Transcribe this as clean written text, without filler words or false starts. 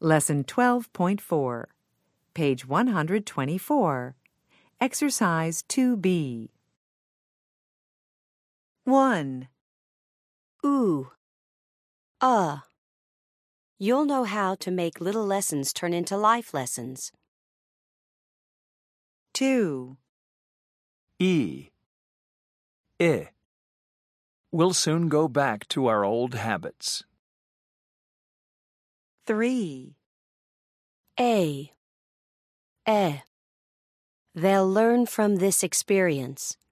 Lesson 12.4, page 124, Exercise 2B. 1. Ooh. You'll know how to make little lessons turn into life lessons. 2. E. We'll soon go back to our old habits. 3. A. They'll learn from this experience.